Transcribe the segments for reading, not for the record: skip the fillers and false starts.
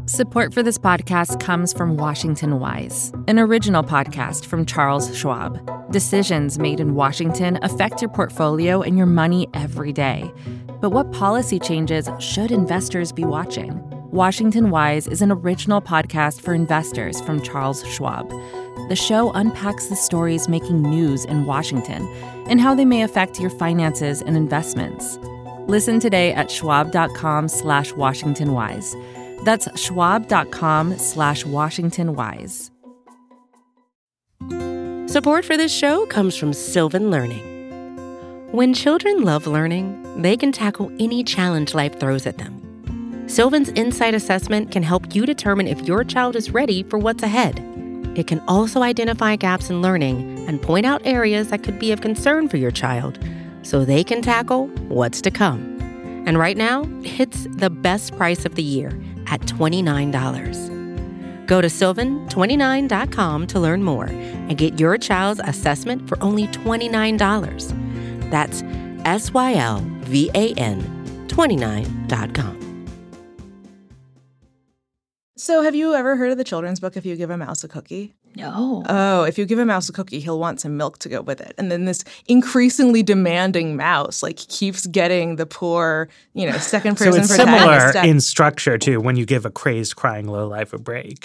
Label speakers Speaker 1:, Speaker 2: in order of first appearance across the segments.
Speaker 1: Support for this podcast comes from Washington Wise, an original podcast from Charles Schwab. Decisions made in Washington affect your portfolio and your money every day. But what policy changes should investors be watching? Washington Wise is an original podcast for investors from Charles Schwab. The show unpacks the stories making news in Washington and how they may affect your finances and investments. Listen today at schwab.com/WashingtonWise. That's schwab.com/WashingtonWise.
Speaker 2: Support for this show comes from Sylvan Learning. When children love learning, they can tackle any challenge life throws at them. Sylvan's Insight Assessment can help you determine if your child is ready for what's ahead. It can also identify gaps in learning and point out areas that could be of concern for your child so they can tackle what's to come. And right now, it's the best price of the year at $29. Go to sylvan29.com to learn more and get your child's assessment for only $29. That's SYLVAN29.com.
Speaker 3: So have you ever heard of the children's book, If You Give a Mouse a Cookie?
Speaker 4: No.
Speaker 3: Oh, if you give a mouse a cookie, he'll want some milk to go with it. And then this increasingly demanding mouse, keeps getting the poor, second person
Speaker 5: protagonist.
Speaker 3: So it's similar
Speaker 5: in structure, too, when you give a crazed, crying lowlife a break.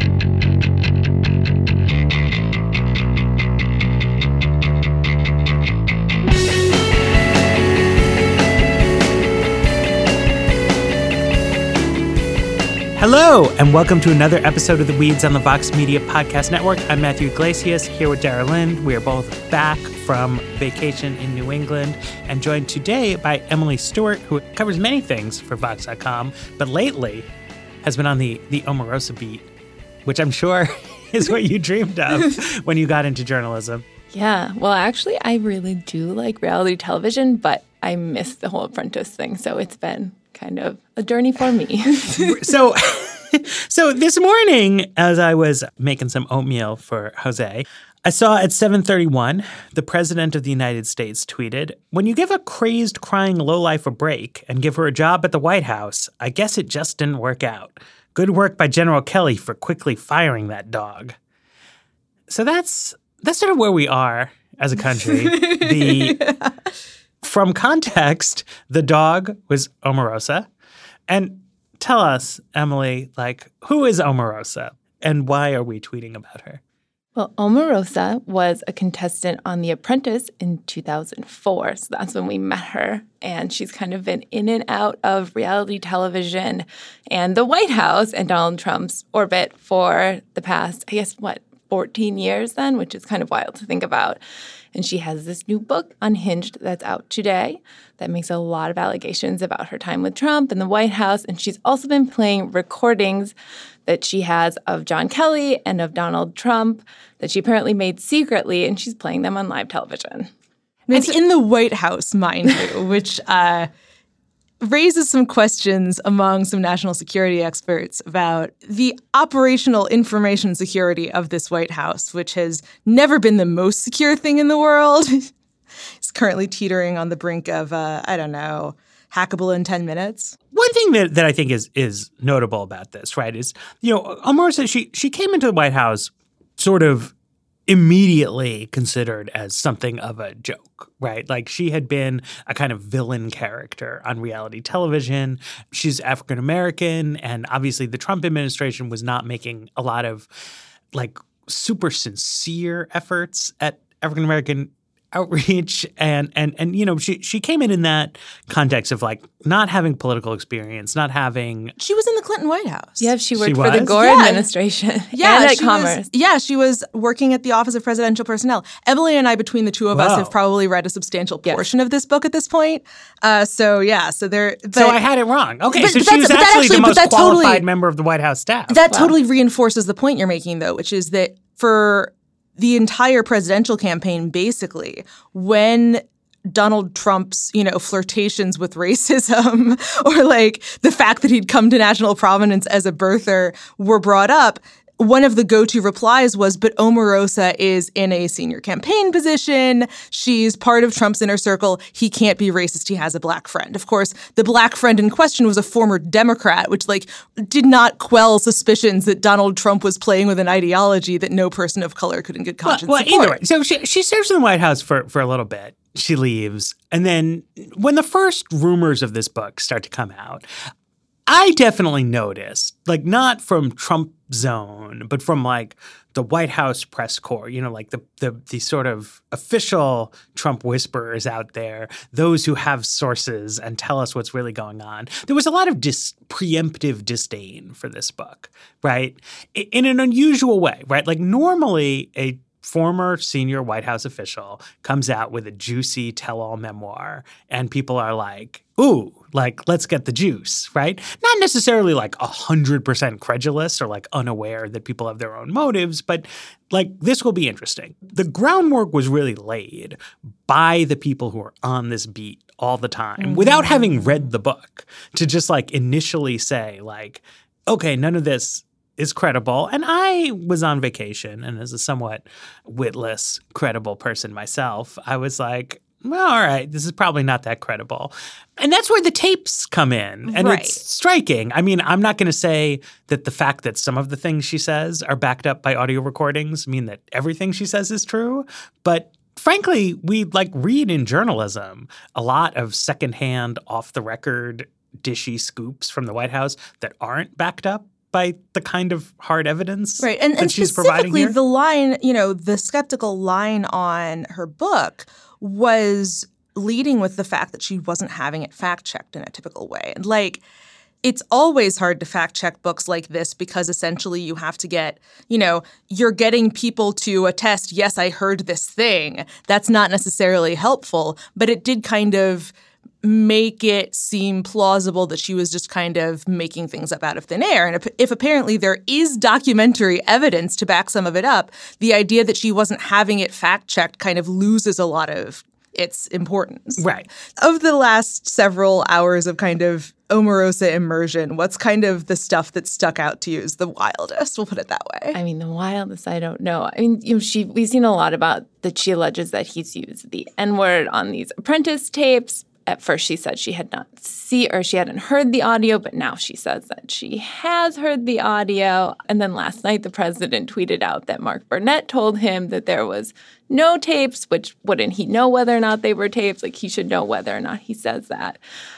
Speaker 5: Hello, and welcome to another episode of The Weeds on the Vox Media Podcast Network. I'm Matthew Iglesias, here with Dara Lind. We are both back from vacation in New England and joined today by Emily Stewart, who covers many things for Vox.com, but lately has been on the Omarosa beat, which I'm sure is what you dreamed of when you got into journalism.
Speaker 4: Yeah, well, actually, I really do like reality television, but I missed the whole Apprentice thing, so it's been kind of a journey for me.
Speaker 5: So this morning, as I was making some oatmeal for Jose, I saw at 7:31, the President of the United States tweeted, "When you give a crazed, crying lowlife a break and give her a job at the White House, I guess it just didn't work out. Good work by General Kelly for quickly firing that dog." So that's sort of where we are as a country. From context, the dog was Omarosa. And tell us, Emily, who is Omarosa and why are we tweeting about her?
Speaker 4: Well, Omarosa was a contestant on The Apprentice in 2004. So that's when we met her. And she's kind of been in and out of reality television and the White House and Donald Trump's orbit for the past, 14 years then, which is kind of wild to think about. And she has this new book, Unhinged, that's out today that makes a lot of allegations about her time with Trump and the White House. And she's also been playing recordings that she has of John Kelly and of Donald Trump that she apparently made secretly, and she's playing them on live television.
Speaker 3: And it's in the White House, mind you, which raises some questions among some national security experts about the operational information security of this White House, which has never been the most secure thing in the world. It's currently teetering on the brink of, hackable in 10 minutes.
Speaker 5: One thing that I think is notable about this, right, is, Omarosa, she came into the White House sort of immediately considered as something of a joke, right? She had been a kind of villain character on reality television. She's African-American, and obviously the Trump administration was not making a lot of, super sincere efforts at African-American outreach, and she came in that context of not having political experience, not having.
Speaker 3: She was in the Clinton White House.
Speaker 4: Yeah, she worked for the Gore administration.
Speaker 3: Yeah,
Speaker 4: and at Commerce.
Speaker 3: She was working at the Office of Presidential Personnel. Emily and I, between the two of us, have probably read a substantial portion of this book at this point. So I
Speaker 5: had it wrong. Okay, so she was actually the most qualified member of the White House staff.
Speaker 3: That totally reinforces the point you're making, though, which is that for the entire presidential campaign, basically, when Donald Trump's, flirtations with racism or the fact that he'd come to national prominence as a birther were brought up, one of the go-to replies was, but Omarosa is in a senior campaign position. She's part of Trump's inner circle. He can't be racist. He has a black friend. Of course, the black friend in question was a former Democrat, which did not quell suspicions that Donald Trump was playing with an ideology that no person of color could in good conscience support.
Speaker 5: Either way. So she serves in the White House for a little bit. She leaves. And then when the first rumors of this book start to come out, I definitely noticed, not from Trump zone, but from the White House press corps, the sort of official Trump whisperers out there, those who have sources and tell us what's really going on. There was a lot of preemptive disdain for this book, right? In an unusual way, right? Normally a former senior White House official comes out with a juicy tell-all memoir and people are like, ooh, let's get the juice, right? Not necessarily 100% credulous or unaware that people have their own motives, but this will be interesting. The groundwork was really laid by the people who are on this beat all the time without having read the book to just initially say okay, none of this is credible. And I was on vacation, and as a somewhat witless, credible person myself, I was like, well, all right, this is probably not that credible. And that's where the tapes come in. And It's striking. I mean, I'm not going to say that the fact that some of the things she says are backed up by audio recordings mean that everything she says is true. But frankly, we read in journalism a lot of secondhand, off-the-record, dishy scoops from the White House that aren't backed up by the kind of hard evidence that she's providing here.
Speaker 3: The line, the skeptical line on her book was leading with the fact that she wasn't having it fact-checked in a typical way. And it's always hard to fact-check books like this because essentially you have to get, you're getting people to attest, yes, I heard this thing. That's not necessarily helpful, but it did kind of make it seem plausible that she was just kind of making things up out of thin air. And if apparently there is documentary evidence to back some of it up, the idea that she wasn't having it fact-checked kind of loses a lot of its importance.
Speaker 5: Right.
Speaker 3: Of the last several hours of kind of Omarosa immersion, what's kind of the stuff that stuck out to you as the wildest? We'll put it that way.
Speaker 4: I mean, the wildest, I don't know. I mean, we've seen a lot about that she alleges that he's used the N-word on these Apprentice tapes. At first, she said she had she hadn't heard the audio, but now she says that she has heard the audio. And then last night, the president tweeted out that Mark Burnett told him that there was no tapes, which wouldn't he know whether or not they were tapes? He should know whether or not he says that.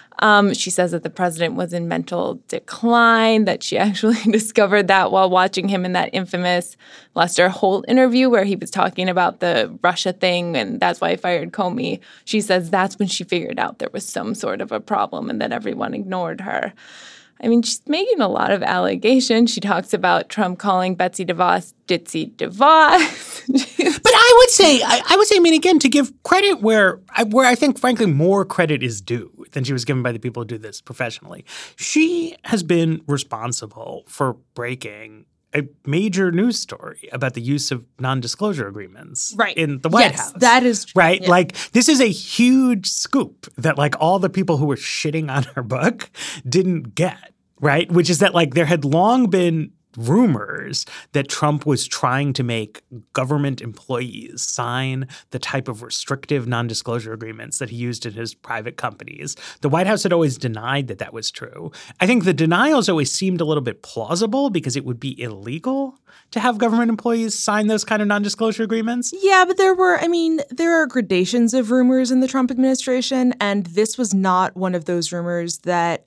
Speaker 4: She says that the president was in mental decline, that she actually discovered that while watching him in that infamous Lester Holt interview where he was talking about the Russia thing and that's why I fired Comey. She says that's when she figured out there was some sort of a problem and that everyone ignored her. I mean, she's making a lot of allegations. She talks about Trump calling Betsy DeVos Ditzy DeVos.
Speaker 5: But I would say, I mean, again, to give credit where I think, frankly, more credit is due than she was given by the people who do this professionally. She has been responsible for breaking a major news story about the use of non-disclosure agreements in the White House.
Speaker 3: That is true.
Speaker 5: Right?
Speaker 3: Yeah.
Speaker 5: This is a huge scoop that all the people who were shitting on her book didn't get, right? Which is that there had long been rumors that Trump was trying to make government employees sign the type of restrictive non-disclosure agreements that he used in his private companies. The White House had always denied that that was true. I think the denials always seemed a little bit plausible because it would be illegal to have government employees sign those kind of non-disclosure agreements.
Speaker 3: Yeah, but there are gradations of rumors in the Trump administration, and this was not one of those rumors that,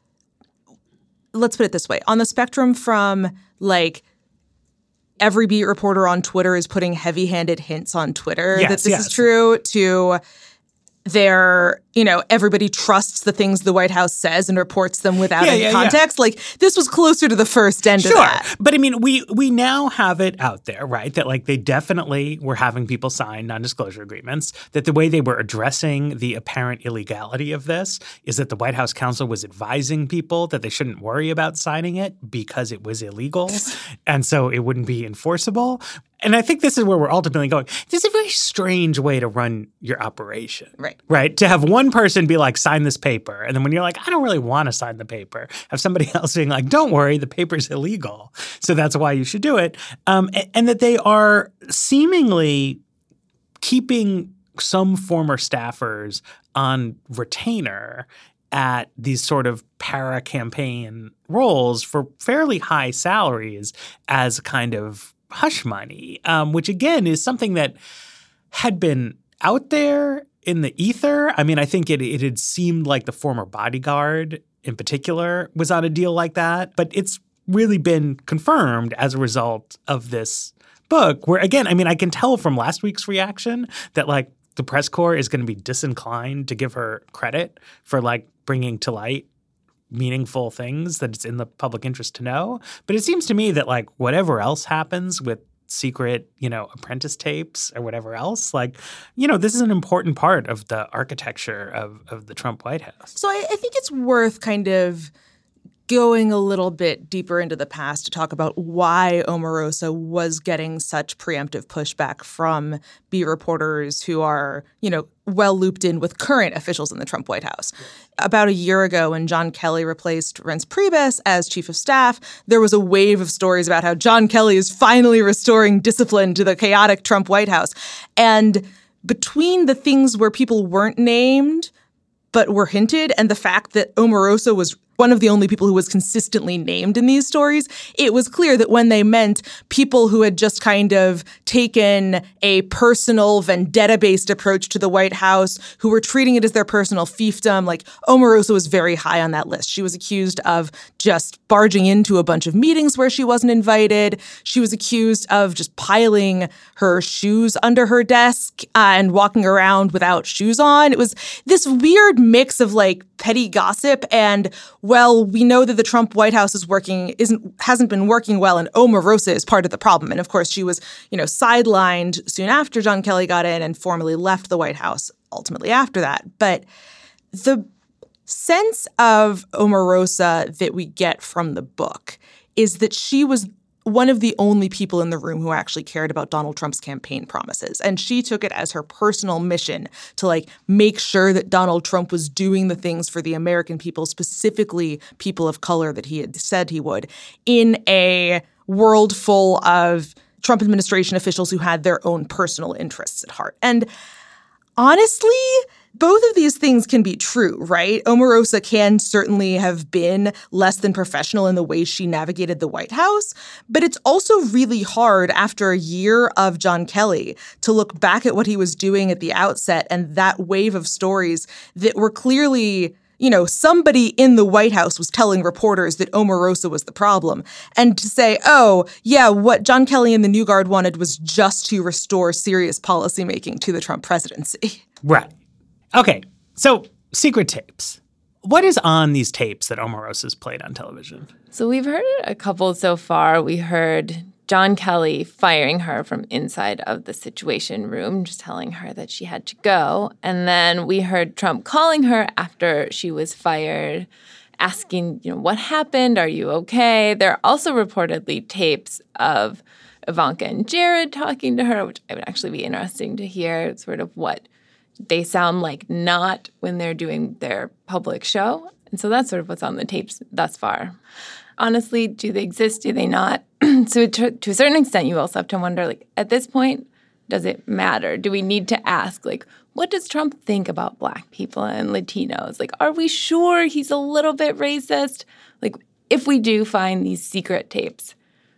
Speaker 3: let's put it this way, on the spectrum from every beat reporter on Twitter is putting heavy-handed hints on Twitter that this is true to everybody trusts the things the White House says and reports them without any context. This was closer to the first end of that.
Speaker 5: But I mean, we now have it out there, right? That they definitely were having people sign non-disclosure agreements, that the way they were addressing the apparent illegality of this is that the White House counsel was advising people that they shouldn't worry about signing it because it was illegal. And so it wouldn't be enforceable. And I think this is where we're ultimately going. This is a very strange way to run your operation. Right? To have one person be like, sign this paper. And then when you're like, I don't really want to sign the paper, have somebody else being like, don't worry, the paper's illegal. So that's why you should do it. And that they are seemingly keeping some former staffers on retainer at these sort of para-campaign roles for fairly high salaries as kind of hush money, which again is something that had been out there in the ether. I mean, I think it had seemed like the former bodyguard in particular was on a deal like that, but it's really been confirmed as a result of this book where, again, I mean, I can tell from last week's reaction that like the press corps is going to be disinclined to give her credit for like bringing to light meaningful things that it's in the public interest to know. But it seems to me that like whatever else happens with secret, apprentice tapes or whatever else, like, this is an important part of the architecture of the Trump White House.
Speaker 3: So I think it's worth kind of going a little bit deeper into the past to talk about why Omarosa was getting such preemptive pushback from B reporters who are, well looped in with current officials in the Trump White House. About a year ago, when John Kelly replaced Reince Priebus as chief of staff, there was a wave of stories about how John Kelly is finally restoring discipline to the chaotic Trump White House. And between the things where people weren't named but were hinted and the fact that Omarosa was one of the only people who was consistently named in these stories, it was clear that when they meant people who had just kind of taken a personal vendetta-based approach to the White House, who were treating it as their personal fiefdom, like Omarosa was very high on that list. She was accused of just barging into a bunch of meetings where she wasn't invited. She was accused of just piling her shoes under her desk and walking around without shoes on. It was this weird mix of like petty gossip and, well, we know that the Trump White House hasn't been working well, and Omarosa is part of the problem. And of course, she was, sidelined soon after John Kelly got in and formally left the White House ultimately after that. But the sense of Omarosa that we get from the book is that she was one of the only people in the room who actually cared about Donald Trump's campaign promises. And she took it as her personal mission to make sure that Donald Trump was doing the things for the American people, specifically people of color, that he had said he would, in a world full of Trump administration officials who had their own personal interests at heart. And honestly, both of these things can be true, right? Omarosa can certainly have been less than professional in the way she navigated the White House, but it's also really hard after a year of John Kelly to look back at what he was doing at the outset and that wave of stories that were clearly, somebody in the White House was telling reporters that Omarosa was the problem, and to say, oh, yeah, what John Kelly and the New Guard wanted was just to restore serious policymaking to the Trump presidency.
Speaker 5: Right. Okay, so secret tapes. What is on these tapes that Omarosa's played on television?
Speaker 4: So we've heard a couple so far. We heard John Kelly firing her from inside of the Situation Room, just telling her that she had to go. And then we heard Trump calling her after she was fired, asking, what happened? Are you okay? There are also reportedly tapes of Ivanka and Jared talking to her, which I would actually be interesting to hear sort of what they sound like not when they're doing their public show. And so that's sort of what's on the tapes thus far. Honestly, do they exist? Do they not? So to a certain extent, you also have to wonder, at this point, does it matter? Do we need to ask, what does Trump think about Black people and Latinos? Are we sure he's a little bit racist? If we do find these secret tapes,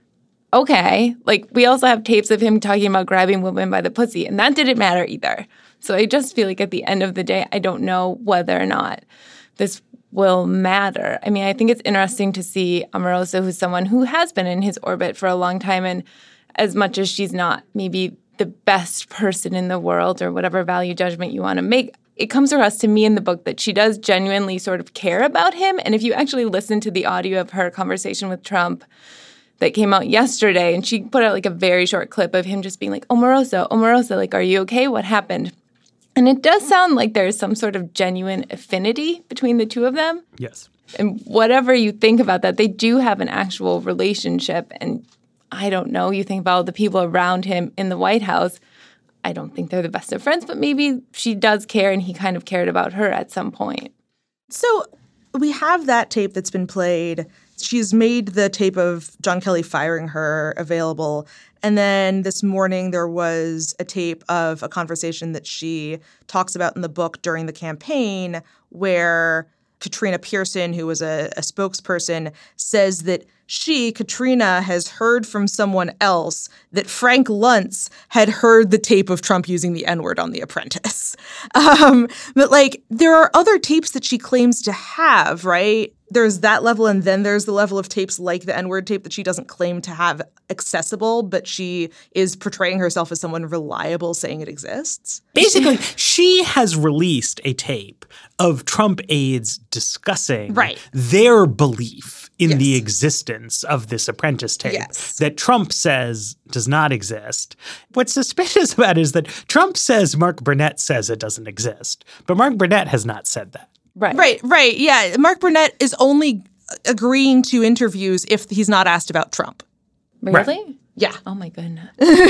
Speaker 4: okay. We also have tapes of him talking about grabbing women by the pussy, and that didn't matter either. So I just feel at the end of the day, I don't know whether or not this will matter. I mean, I think it's interesting to see Omarosa, who's someone who has been in his orbit for a long time, and as much as she's not maybe the best person in the world or whatever value judgment you want to make, it comes across to me in the book that she does genuinely sort of care about him. And if you actually listen to the audio of her conversation with Trump that came out yesterday, and she put out a very short clip of him just being like, Omarosa, are you okay? What happened? And it does sound like there's some sort of genuine affinity between the two of them.
Speaker 5: Yes.
Speaker 4: And whatever you think about that, they do have an actual relationship. And I don't know. You think about the people around him in the White House. I don't think they're the best of friends, but maybe she does care and he kind of cared about her at some point.
Speaker 3: So we have that tape that's been played. She's made the tape of John Kelly firing her available. And then this morning there was a tape of a conversation that she talks about in the book during the campaign where Katrina Pearson, who was a spokesperson, says that Katrina, has heard from someone else that Frank Luntz had heard the tape of Trump using the N-word on The Apprentice. But like, there are other tapes that she claims to have, right? There's that level, and then there's the level of tapes like the N-word tape that she doesn't claim to have accessible, but she is portraying herself as someone reliable, saying it exists.
Speaker 5: Basically, she has released a tape of Trump aides discussing their belief in the existence of this Apprentice tape that Trump says does not exist. What's suspicious about it is that Trump says Mark Burnett says it doesn't exist, but Mark Burnett has not said that.
Speaker 3: Right. Yeah. Mark Burnett is only agreeing to interviews if he's not asked about Trump.
Speaker 4: Really?
Speaker 3: Right. Yeah.
Speaker 4: Oh, my goodness.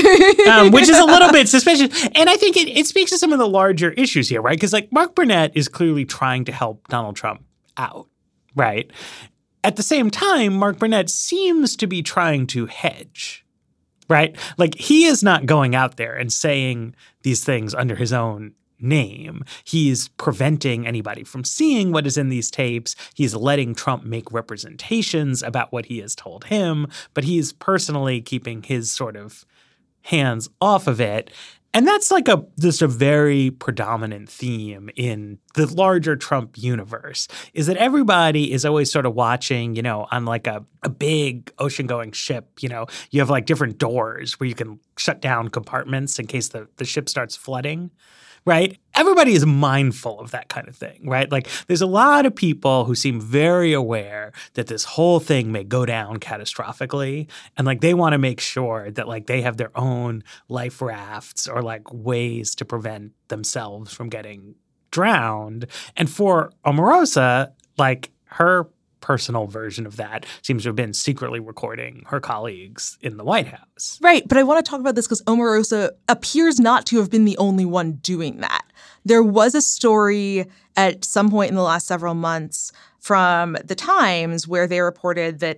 Speaker 5: Which is a little bit suspicious. And I think it speaks to some of the larger issues here, right? Because like Mark Burnett is clearly trying to help Donald Trump out, right? At the same time, Mark Burnett seems to be trying to hedge, right? Like he is not going out there and saying these things under his own name. He's preventing anybody from seeing what is in these tapes. He's letting Trump make representations about what he has told him, but he's personally keeping his sort of hands off of it. And that's like just a very predominant theme in the larger Trump universe, is that everybody is always sort of watching, on like a big ocean-going ship, you have like different doors where you can shut down compartments in case the ship starts flooding. Right? Everybody is mindful of that kind of thing, right? Like there's a lot of people who seem very aware that this whole thing may go down catastrophically. And like they want to make sure that like they have their own life rafts or like ways to prevent themselves from getting drowned. And for Omarosa, like her personal version of that seems to have been secretly recording her colleagues in the White House.
Speaker 3: Right. But I want to talk about this because Omarosa appears not to have been the only one doing that. There was a story at some point in the last several months from the Times where they reported that,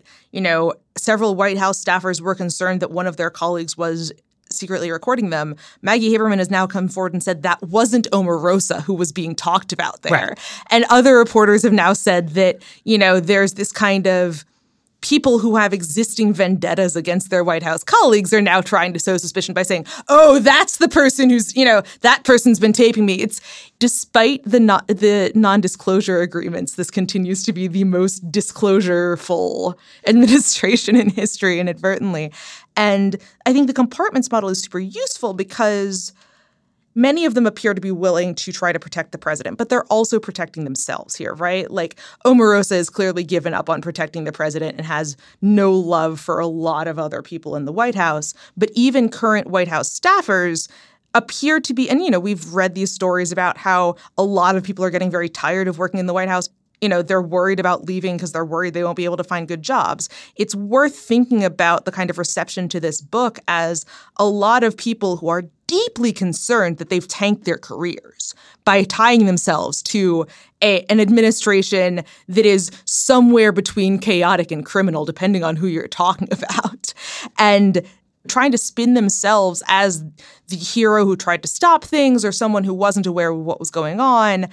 Speaker 3: several White House staffers were concerned that one of their colleagues was secretly recording them. Maggie Haberman has now come forward and said that wasn't Omarosa who was being talked about there.
Speaker 5: Right.
Speaker 3: And other reporters have now said that, there's this kind of people who have existing vendettas against their White House colleagues are now trying to sow suspicion by saying, oh, that's the person who's, that person's been taping me. It's despite the non-disclosure agreements, this continues to be the most disclosure-full administration in history inadvertently. And I think the compartments model is super useful because many of them appear to be willing to try to protect the president, but they're also protecting themselves here, right? Like Omarosa has clearly given up on protecting the president and has no love for a lot of other people in the White House. But even current White House staffers appear to be, and we've read these stories about how a lot of people are getting very tired of working in the White House. They're worried about leaving because they're worried they won't be able to find good jobs. It's worth thinking about the kind of reception to this book as a lot of people who are deeply concerned that they've tanked their careers by tying themselves to an administration that is somewhere between chaotic and criminal, depending on who you're talking about. And trying to spin themselves as the hero who tried to stop things or someone who wasn't aware of what was going on.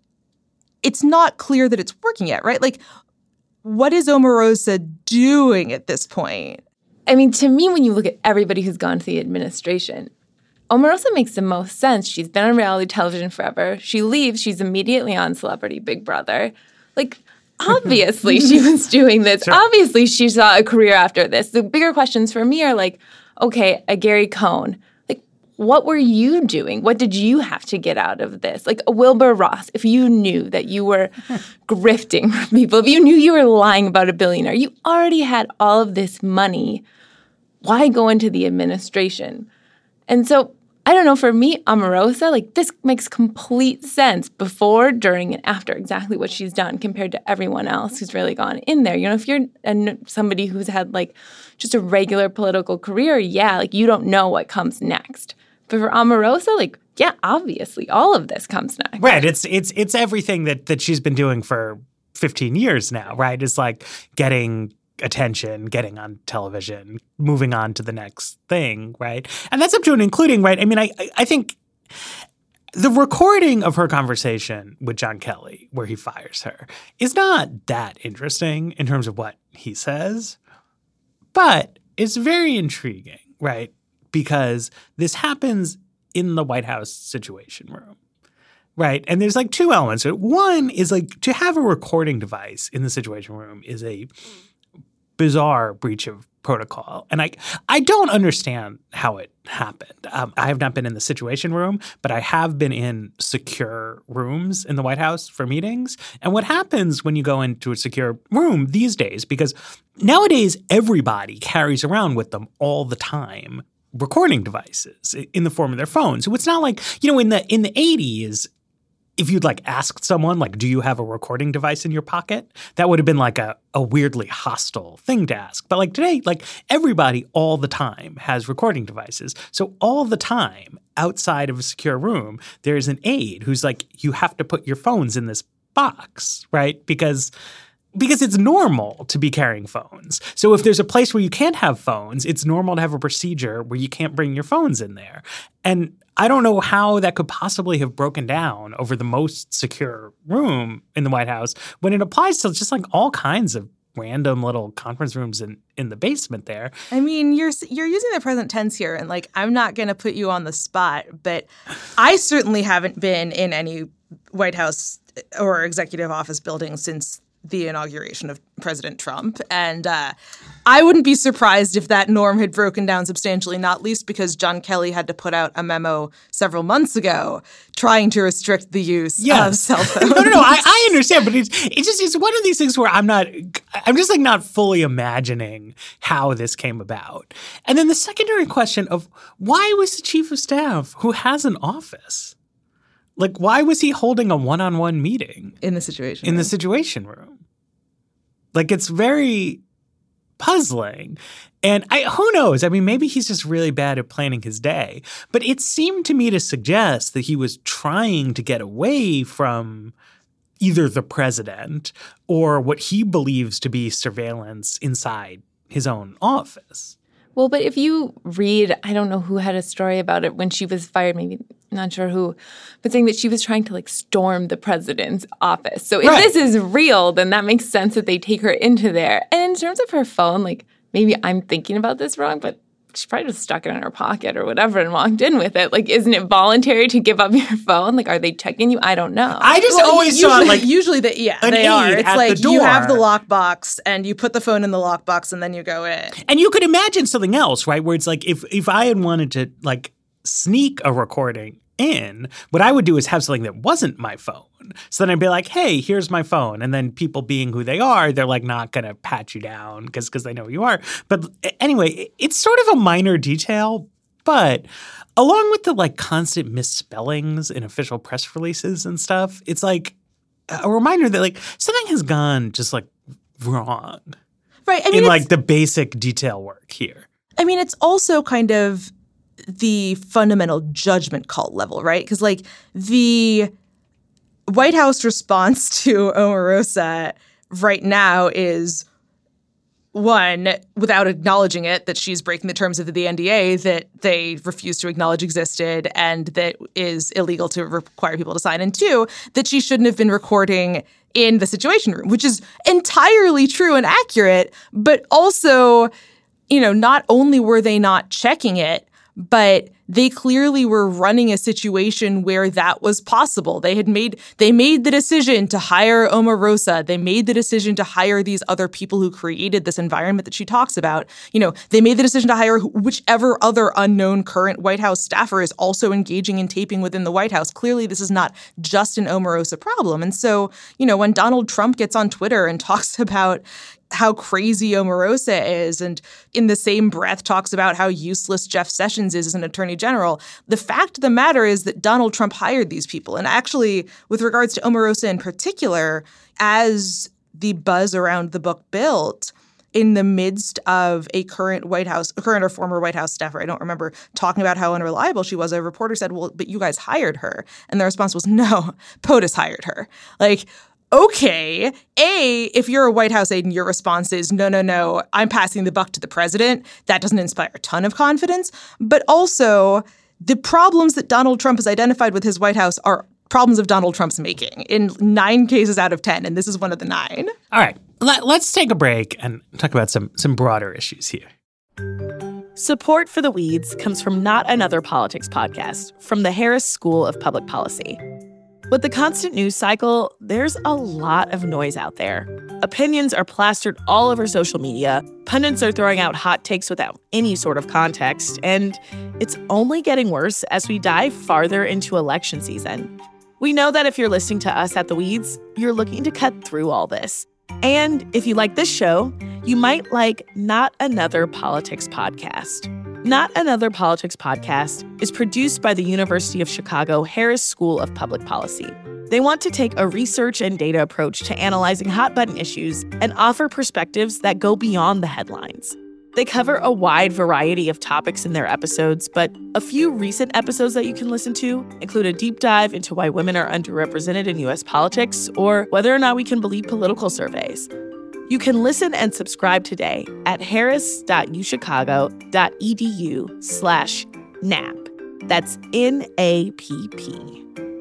Speaker 3: It's not clear that it's working yet, right? Like, what is Omarosa doing at this point?
Speaker 4: I mean, to me, when you look at everybody who's gone to the administration, Omarosa makes the most sense. She's been on reality television forever. She leaves. She's immediately on Celebrity Big Brother. Like, obviously she was doing this. Sure. Obviously she saw a career after this. The bigger questions for me are like, okay, a Gary Cohn. What were you doing? What did you have to get out of this? Like a Wilbur Ross, if you knew that you were grifting from people, if you knew you were lying about a billionaire, you already had all of this money. Why go into the administration? And so I don't know, for me, Omarosa, like this makes complete sense before, during, and after exactly what she's done compared to everyone else who's really gone in there. You know, if you're somebody who's had like just a regular political career, yeah, like you don't know what comes next. But for Omarosa, like, yeah, obviously all of this comes next.
Speaker 5: Right. It's everything that she's been doing for 15 years now, right? It's like getting attention, getting on television, moving on to the next thing, right? And that's up to and including, right? I mean, I think the recording of her conversation with John Kelly, where he fires her, is not that interesting in terms of what he says, but it's very intriguing, right? Because this happens in the White House Situation Room. Right. And there's like two elements. One is like to have a recording device in the Situation Room is a bizarre breach of protocol. And I don't understand how it happened. I have not been in the Situation Room, but I have been in secure rooms in the White House for meetings. And what happens when you go into a secure room these days, because nowadays everybody carries around with them all the time recording devices in the form of their phone. So it's not like, you know, in the 80s, if you'd like asked someone, like, do you have a recording device in your pocket? That would have been like a weirdly hostile thing to ask. But like today, like everybody all the time has recording devices. So all the time outside of a secure room, there's an aide who's like, you have to put your phones in this box, right? Because it's normal to be carrying phones. So if there's a place where you can't have phones, it's normal to have a procedure where you can't bring your phones in there. And I don't know how that could possibly have broken down over the most secure room in the White House when it applies to just like all kinds of random little conference rooms in the basement there.
Speaker 3: I mean, you're using the present tense here, and like I'm not going to put you on the spot, but I certainly haven't been in any White House or executive office building since the inauguration of President Trump. And I wouldn't be surprised if that norm had broken down substantially, not least because John Kelly had to put out a memo several months ago trying to restrict the use of cell phones.
Speaker 5: No, I understand, but it's one of these things where I'm just like not fully imagining how this came about. And then the secondary question of why was the chief of staff who has an office? Like, why was he holding a one-on-one meeting?
Speaker 3: In the Situation Room.
Speaker 5: Like, it's very puzzling. And who knows? I mean, maybe he's just really bad at planning his day. But it seemed to me to suggest that he was trying to get away from either the president or what he believes to be surveillance inside his own office.
Speaker 4: Well, but if you read, I don't know who had a story about it when she was fired, maybe not sure who, but saying that she was trying to like storm the president's office. So if this is real, then that makes sense that they take her into there. And in terms of her phone, like maybe I'm thinking about this wrong, but she probably just stuck it in her pocket or whatever and walked in with it. Like, isn't it voluntary to give up your phone? Like, are they checking you? I don't know.
Speaker 5: I just always saw like
Speaker 3: usually they are. It's like you have the lockbox and you put the phone in the lockbox and then you go in.
Speaker 5: And you could imagine something else, right? Where it's like if I had wanted to like sneak a recording in, what I would do is have something that wasn't my phone. So then I'd be like, hey, here's my phone. And then people being who they are, they're like not going to pat you down because they know who you are. But anyway, it's sort of a minor detail, but along with the like constant misspellings in official press releases and stuff, it's like a reminder that like something has gone just like wrong.
Speaker 3: Right. I mean,
Speaker 5: in like the basic detail work here.
Speaker 3: I mean, it's also kind of the fundamental judgment call level, right? Because like the White House response to Omarosa right now is, one, without acknowledging it, that she's breaking the terms of the NDA that they refuse to acknowledge existed and that is illegal to require people to sign. And two, that she shouldn't have been recording in the Situation Room, which is entirely true and accurate, but also, you know, not only were they not checking it, but they clearly were running a situation where that was possible. They made the decision to hire Omarosa. They made the decision to hire these other people who created this environment that she talks about. You know, they made the decision to hire whichever other unknown current White House staffer is also engaging in taping within the White House. Clearly, this is not just an Omarosa problem. And so, you know, when Donald Trump gets on Twitter and talks about how crazy Omarosa is and in the same breath talks about how useless Jeff Sessions is as an attorney attorney general. The fact of the matter is that Donald Trump hired these people. And actually, with regards to Omarosa in particular, as the buzz around the book built, in the midst of a current or former White House staffer, I don't remember, talking about how unreliable she was, a reporter said, well, but you guys hired her. And the response was, no, POTUS hired her. Like, okay, if you're a White House aide and your response is, no, I'm passing the buck to the president, that doesn't inspire a ton of confidence. But also, the problems that Donald Trump has identified with his White House are problems of Donald Trump's making in 9 cases out of 10, and this is one of the 9.
Speaker 5: All right, let's take a break and talk about some broader issues here.
Speaker 6: Support for The Weeds comes from Not Another Politics podcast from the Harris School of Public Policy. With the constant news cycle, there's a lot of noise out there. Opinions are plastered all over social media, pundits are throwing out hot takes without any sort of context, and it's only getting worse as we dive farther into election season. We know that if you're listening to us at The Weeds, you're looking to cut through all this. And if you like this show, you might like Not Another Politics podcast. Not Another Politics podcast is produced by the University of Chicago Harris School of Public Policy. They want to take a research and data approach to analyzing hot-button issues and offer perspectives that go beyond the headlines. They cover a wide variety of topics in their episodes, but a few recent episodes that you can listen to include a deep dive into why women are underrepresented in U.S. politics or whether or not we can believe political surveys. You can listen and subscribe today at harris.uchicago.edu/NAP. That's NAPP.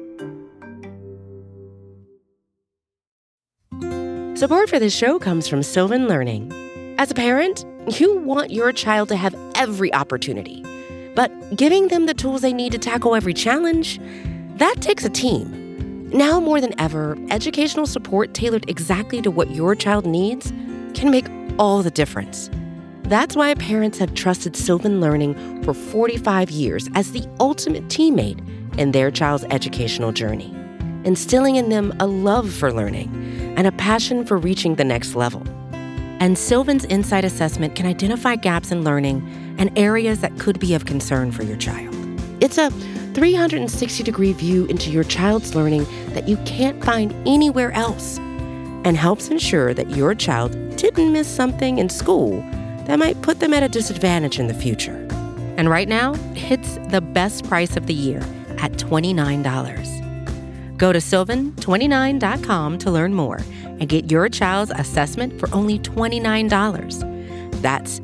Speaker 2: Support for this show comes from Sylvan Learning. As a parent, you want your child to have every opportunity, but giving them the tools they need to tackle every challenge, that takes a team. Now more than ever, educational support tailored exactly to what your child needs can make all the difference. That's why parents have trusted Sylvan Learning for 45 years as the ultimate teammate in their child's educational journey, instilling in them a love for learning and a passion for reaching the next level. And Sylvan's Insight Assessment can identify gaps in learning and areas that could be of concern for your child. It's a 360-degree view into your child's learning that you can't find anywhere else, and helps ensure that your child didn't miss something in school that might put them at a disadvantage in the future. And right now, it's the best price of the year at $29. Go to sylvan29.com to learn more and get your child's assessment for only $29. That's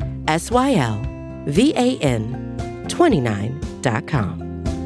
Speaker 2: SYLVAN29.com.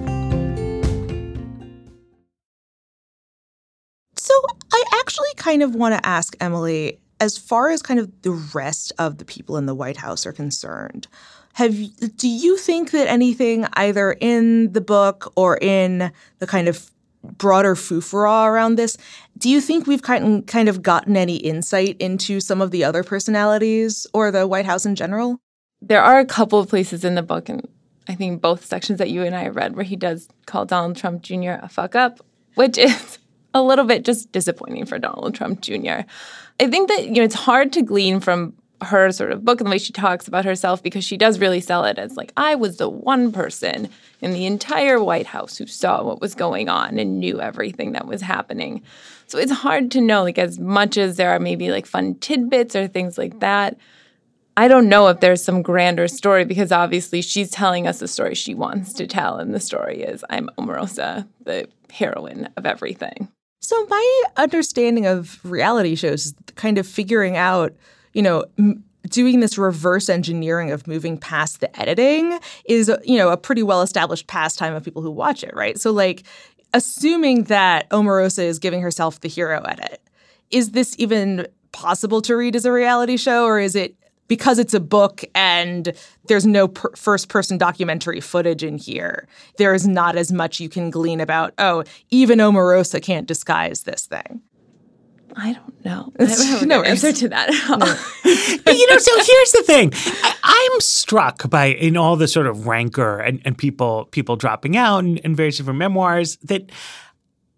Speaker 3: So I actually kind of want to ask Emily, as far as kind of the rest of the people in the White House are concerned, do you think that anything either in the book or in the kind of broader foofara around this, do you think we've kind of gotten any insight into some of the other personalities or the White House in general?
Speaker 4: There are a couple of places in the book, and I think both sections that you and I read, where he does call Donald Trump Jr. a fuck up, which is a little bit just disappointing for Donald Trump Jr. I think that, it's hard to glean from her sort of book and the way she talks about herself, because she does really sell it as like, I was the one person in the entire White House who saw what was going on and knew everything that was happening. So it's hard to know, like, as much as there are maybe like fun tidbits or things like that, I don't know if there's some grander story, because obviously she's telling us the story she wants to tell, and the story is, I'm Omarosa, the heroine of everything.
Speaker 3: So my understanding of reality shows is kind of figuring out, doing this reverse engineering of moving past the editing is, a pretty well-established pastime of people who watch it, right? So, like, assuming that Omarosa is giving herself the hero edit, is this even possible to read as a reality show, or is it because it's a book and there's no first-person documentary footage in here, there is not as much you can glean about, even Omarosa can't disguise this thing?
Speaker 4: I don't know. I don't have no answer to that at all.
Speaker 5: But, so here's the thing. I'm struck by, in all the sort of rancor and people dropping out and various different memoirs, that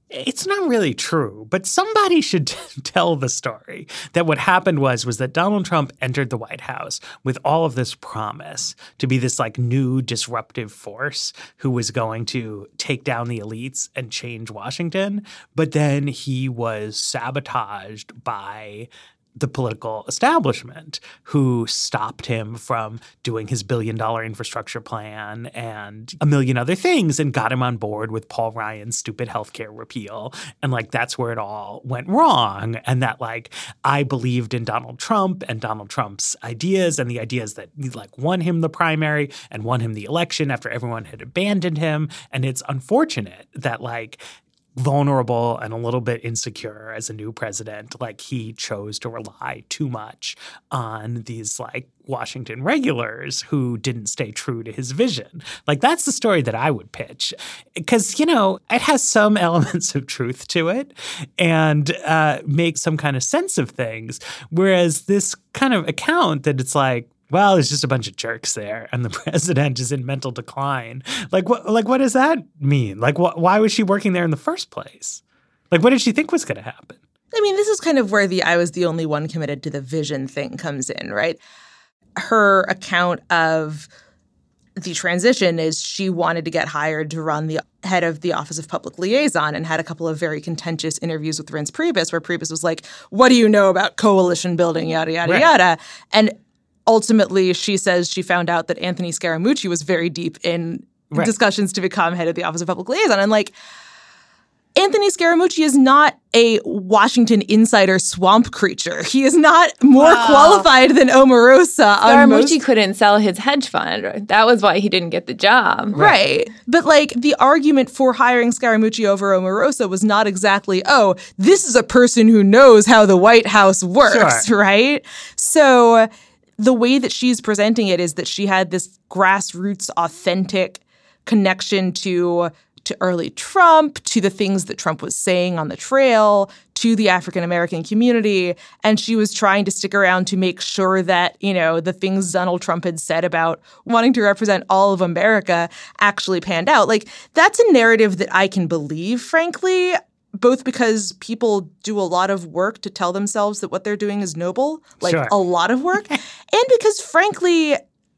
Speaker 5: It's not really true, but somebody should tell the story that what happened was that Donald Trump entered the White House with all of this promise to be this like new disruptive force who was going to take down the elites and change Washington. But then he was sabotaged by the political establishment who stopped him from doing his $1 billion infrastructure plan and a million other things and got him on board with Paul Ryan's stupid healthcare repeal. And like, that's where it all went wrong. And that like, I believed in Donald Trump and Donald Trump's ideas and the ideas that like won him the primary and won him the election after everyone had abandoned him. And it's unfortunate that like, vulnerable and a little bit insecure as a new president, like he chose to rely too much on these like Washington regulars who didn't stay true to his vision. Like that's the story that I would pitch because, you know, it has some elements of truth to it and makes some kind of sense of things. Whereas this kind of account that it's like, well, there's just a bunch of jerks there, and the president is in mental decline. Like, what does that mean? Like, why was she working there in the first place? Like, what did she think was going to happen?
Speaker 3: I mean, this is kind of where the I was the only one committed to the vision thing comes in, right? Her account of the transition is she wanted to get hired to run the head of the Office of Public Liaison and had a couple of very contentious interviews with Reince Priebus, where Priebus was like, what do you know about coalition building, yada, yada, yada. And ultimately, she says she found out that Anthony Scaramucci was very deep in discussions to become head of the Office of Public Liaison. And like, Anthony Scaramucci is not a Washington insider swamp creature. He is not more qualified than Omarosa.
Speaker 4: Scaramucci couldn't sell his hedge fund. That was why he didn't get the job.
Speaker 3: Right. But like the argument for hiring Scaramucci over Omarosa was not exactly, oh, this is a person who knows how the White House works, right? So the way that she's presenting it is that she had this grassroots, authentic connection to early Trump, to the things that Trump was saying on the trail, to the African-American community. And she was trying to stick around to make sure that, you know, the things Donald Trump had said about wanting to represent all of America actually panned out. Like, that's a narrative that I can believe, frankly, both because people do a lot of work to tell themselves that what they're doing is noble, like a lot of work, and because, frankly,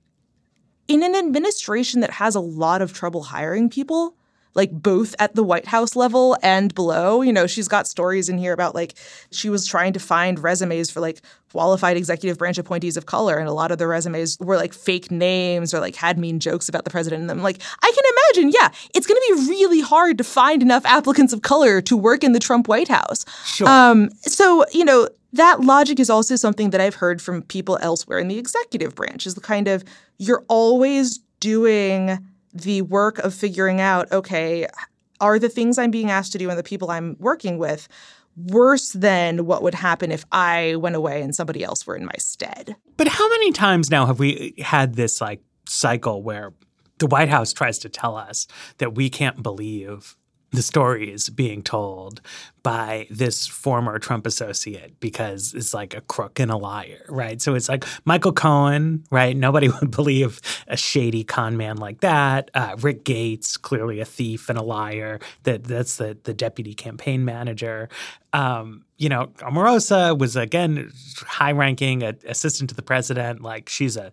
Speaker 3: in an administration that has a lot of trouble hiring people, like both at the White House level and below, you know, she's got stories in here about like she was trying to find resumes for like qualified executive branch appointees of color. And a lot of the resumes were like fake names or like had mean jokes about the president in them. Like, I can imagine, it's going to be really hard to find enough applicants of color to work in the Trump White House. Sure. So, you know, that logic is also something that I've heard from people elsewhere in the executive branch is the kind of, you're always doing the work of figuring out, okay, are the things I'm being asked to do and the people I'm working with worse than what would happen if I went away and somebody else were in my stead?
Speaker 5: But how many times now have we had this like cycle where the White House tries to tell us that we can't believe the stories being told by this former Trump associate because it's like a crook and a liar, right? So it's like Michael Cohen, right? Nobody would believe a shady con man like that. Rick Gates, clearly a thief and a liar. That's the deputy campaign manager. You know, Omarosa was, again, high-ranking assistant to the president. Like she's a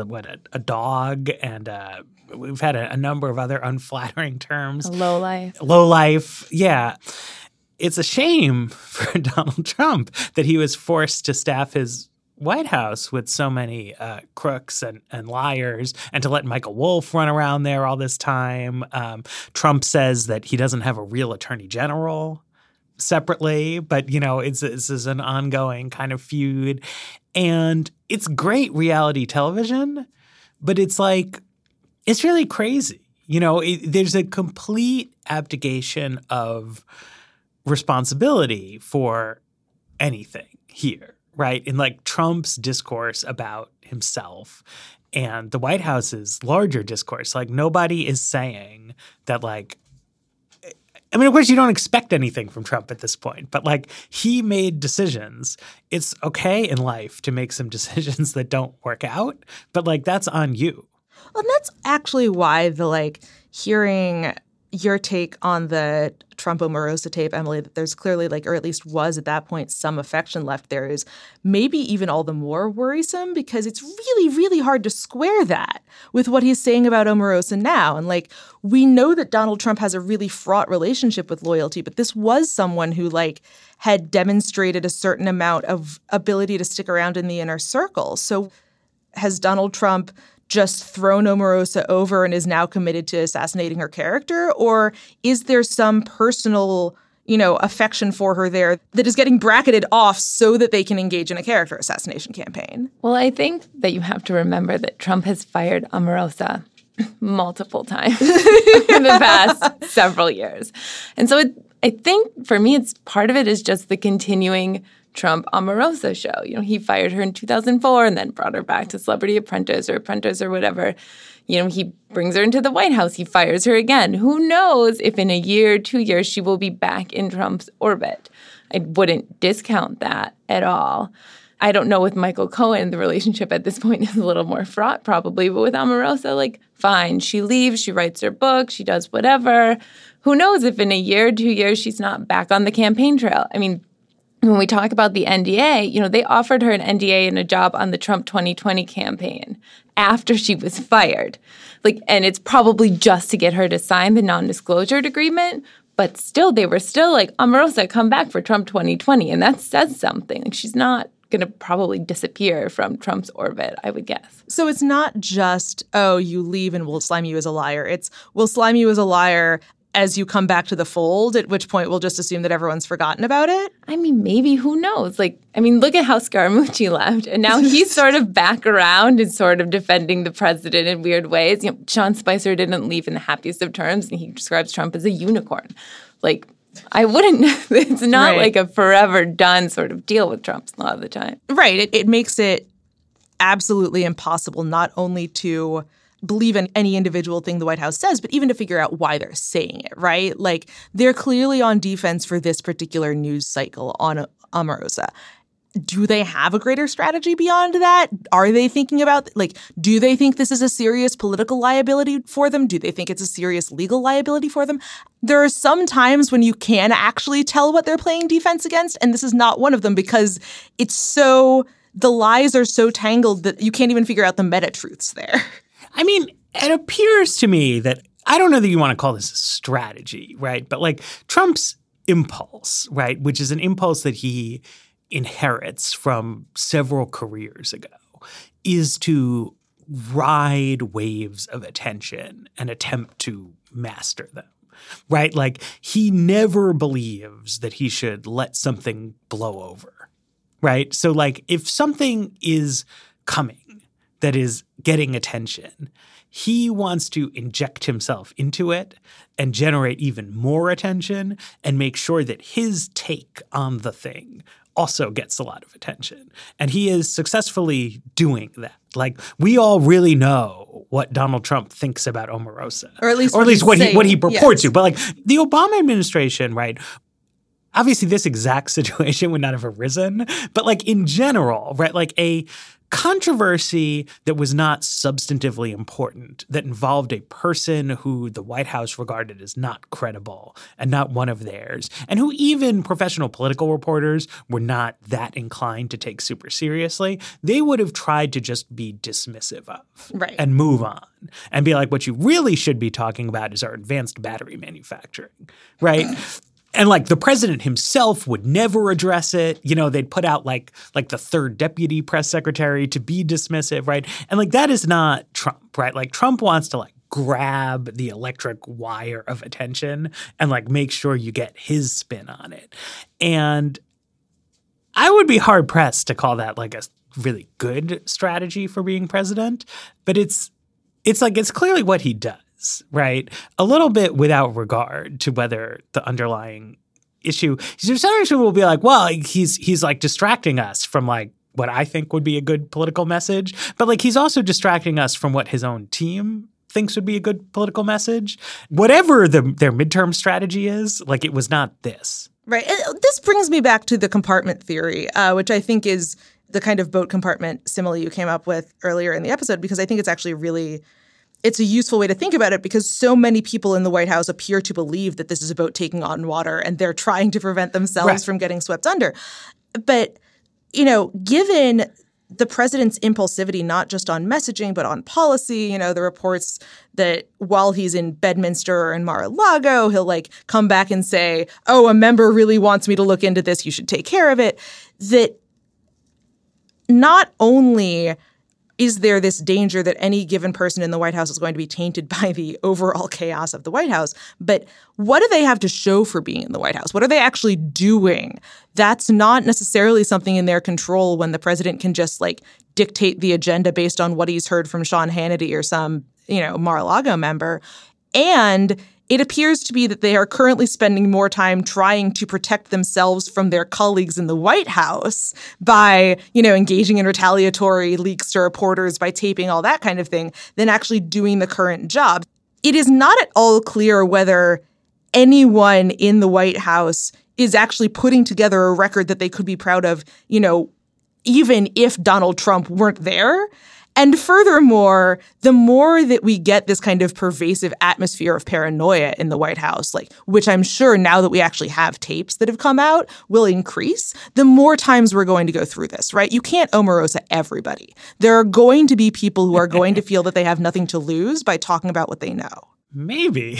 Speaker 5: dog, and we've had a number of other unflattering terms.
Speaker 4: A lowlife.
Speaker 5: Lowlife, yeah. It's a shame for Donald Trump that he was forced to staff his White House with so many crooks and liars, and to let Michael Wolff run around there all this time. Trump says that he doesn't have a real attorney general separately, but, you know, this is an ongoing kind of feud. And it's great reality television, but it's like, it's really crazy. You know, there's a complete abdication of responsibility for anything here, right? In like Trump's discourse about himself and the White House's larger discourse, like nobody is saying that like, I mean, of course, you don't expect anything from Trump at this point, but like he made decisions. It's okay in life to make some decisions that don't work out, but like that's on you.
Speaker 3: Well, and that's actually why the like hearing your take on the Trump Omarosa tape, Emily, that there's clearly, like, or at least was at that point, some affection left there is maybe even all the more worrisome because it's really, really hard to square that with what he's saying about Omarosa now. And, like, we know that Donald Trump has a really fraught relationship with loyalty, but this was someone who, like, had demonstrated a certain amount of ability to stick around in the inner circle. So has Donald Trump just thrown Omarosa over and is now committed to assassinating her character? Or is there some personal, affection for her there that is getting bracketed off so that they can engage in a character assassination campaign?
Speaker 4: Well, I think that you have to remember that Trump has fired Omarosa multiple times in the past several years. And so I think for me, it's part of it is just the continuing Trump Omarosa show. He fired her in 2004 and then brought her back to Celebrity Apprentice or whatever. He brings her into the White House. He fires her again. Who knows if in a year, 2 years, she will be back in Trump's orbit. I wouldn't discount that at all. I don't know with Michael Cohen, the relationship at this point is a little more fraught probably, but with Omarosa, fine. She leaves, she writes her book, she does whatever. Who knows if in a year, 2 years, she's not back on the campaign trail. I mean, when we talk about the NDA, they offered her an NDA and a job on the Trump 2020 campaign after she was fired. And it's probably just to get her to sign the non-disclosure agreement, but still, they were still like, Omarosa, come back for Trump 2020. And that says something. She's not going to probably disappear from Trump's orbit, I would guess.
Speaker 3: So it's not just, you leave and we'll slime you as a liar. It's, we'll slime you as a liar as you come back to the fold, at which point we'll just assume that everyone's forgotten about it?
Speaker 4: I mean, maybe, who knows? Look at how Scaramucci left. And now he's sort of back around and sort of defending the president in weird ways. Sean Spicer didn't leave in the happiest of terms, and he describes Trump as a unicorn. I wouldn't, it's not like a forever done sort of deal with Trump a lot of the time.
Speaker 3: Right. It makes it absolutely impossible not only to believe in any individual thing the White House says, but even to figure out why they're saying it, right? They're clearly on defense for this particular news cycle on Omarosa. Do they have a greater strategy beyond that? Are they thinking about, do they think this is a serious political liability for them? Do they think it's a serious legal liability for them? There are some times when you can actually tell what they're playing defense against, and this is not one of them because the lies are so tangled that you can't even figure out the meta-truths there.
Speaker 5: I mean, it appears to me that I don't know that you want to call this a strategy, right? But Trump's impulse, right, which is an impulse that he inherits from several careers ago, is to ride waves of attention and attempt to master them, right? He never believes that he should let something blow over, right? So if something is coming that is getting attention, he wants to inject himself into it and generate even more attention and make sure that his take on the thing also gets a lot of attention. And he is successfully doing that. We all really know what Donald Trump thinks about Omarosa.
Speaker 3: Or at least
Speaker 5: what he purports to. But the Obama administration, right, obviously this exact situation would not have arisen. But in general, right, a controversy that was not substantively important, that involved a person who the White House regarded as not credible and not one of theirs, and who even professional political reporters were not that inclined to take super seriously, they would have tried to just be dismissive of and move on and be like, what you really should be talking about is our advanced battery manufacturing, right? And the president himself would never address it. They'd put out like the third deputy press secretary to be dismissive, right? And that is not Trump, right? Trump wants to grab the electric wire of attention and make sure you get his spin on it. And I would be hard pressed to call that a really good strategy for being president, but it's clearly what he does. Right? A little bit without regard to whether the underlying issue. Sometimes people will be like, well, he's distracting us from what I think would be a good political message. But he's also distracting us from what his own team thinks would be a good political message. Whatever their midterm strategy is, it was not this.
Speaker 3: Right. This brings me back to the compartment theory, which I think is the kind of boat compartment simile you came up with earlier in the episode, because I think it's actually really it's a useful way to think about it because so many people in the White House appear to believe that this is a boat taking on water and they're trying to prevent themselves from getting swept under. But, given the president's impulsivity, not just on messaging, but on policy, the reports that while he's in Bedminster or in Mar-a-Lago, he'll come back and say, oh, a member really wants me to look into this. You should take care of it. That not only is there this danger that any given person in the White House is going to be tainted by the overall chaos of the White House, but what do they have to show for being in the White House? What are they actually doing? That's not necessarily something in their control when the president can just dictate the agenda based on what he's heard from Sean Hannity or some, Mar-a-Lago member. And it appears to be that they are currently spending more time trying to protect themselves from their colleagues in the White House by, engaging in retaliatory leaks to reporters, by taping, all that kind of thing, than actually doing the current job. It is not at all clear whether anyone in the White House is actually putting together a record that they could be proud of, even if Donald Trump weren't there. And furthermore, the more that we get this kind of pervasive atmosphere of paranoia in the White House, which I'm sure now that we actually have tapes that have come out will increase, the more times we're going to go through this, right? You can't Omarosa everybody. There are going to be people who are going to feel that they have nothing to lose by talking about what they know.
Speaker 5: Maybe.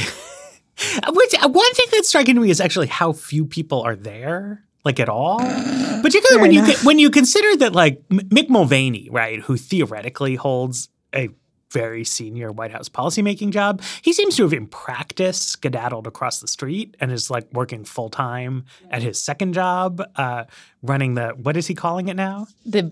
Speaker 5: One thing that's striking to me is actually how few people are there. At all, particularly when you consider that Mick Mulvaney, right, who theoretically holds a very senior White House policymaking job, he seems to have in practice skedaddled across the street and is working full time at his second job, running what is he calling it now?
Speaker 4: The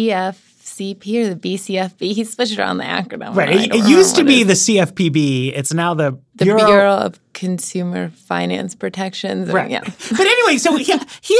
Speaker 4: BFCP or the BCFB. He switched around the acronym.
Speaker 5: Right. It used to be the CFPB. It's now the
Speaker 4: Bureau of Consumer Finance Protections.
Speaker 5: Right. Yeah. But anyway, so he's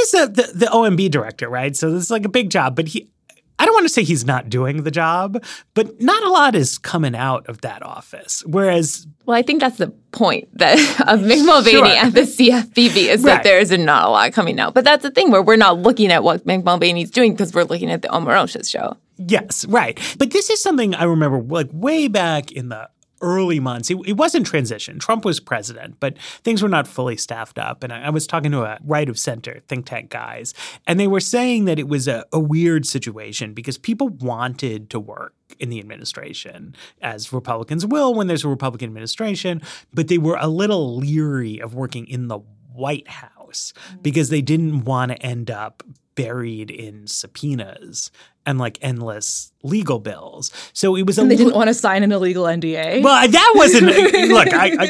Speaker 5: the OMB director, right? So this is a big job. But I don't want to say he's not doing the job, but not a lot is coming out of that office. Whereas,
Speaker 4: well, I think that's the point of Mick Mulvaney at the CFPB is that there is not a lot coming out. But that's the thing where we're not looking at what Mick Mulvaney's doing because we're looking at the Omarosa show.
Speaker 5: Yes, right. But this is something I remember way back in the early months. It was in transition. Trump was president, but things were not fully staffed up. And I was talking to a right of center think tank guys, and they were saying that it was a weird situation because people wanted to work in the administration, as Republicans will when there's a Republican administration, but they were a little leery of working in the White House because they didn't want to end up buried in subpoenas and endless legal bills. So it was
Speaker 3: they didn't want to sign an illegal NDA.
Speaker 5: Well, that wasn't look,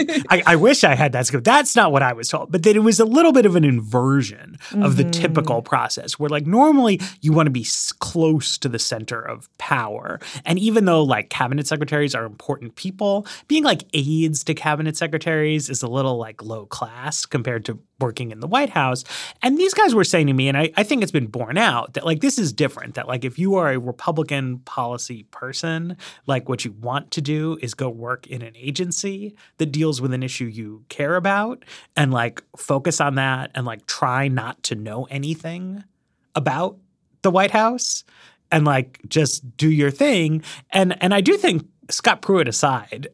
Speaker 5: I wish I had that scope. That's not what I was told. But that it was a little bit of an inversion of the typical process where normally you want to be close to the center of power. And even though cabinet secretaries are important people, being aides to cabinet secretaries is a little low class compared to working in the White House. And these guys were saying to me, and I think it's been borne out, that this is different, that if you are a Republican policy person, what you want to do is go work in an agency that deals with an issue you care about and focus on that and try not to know anything about the White House and just do your thing. And I do think, Scott Pruitt aside,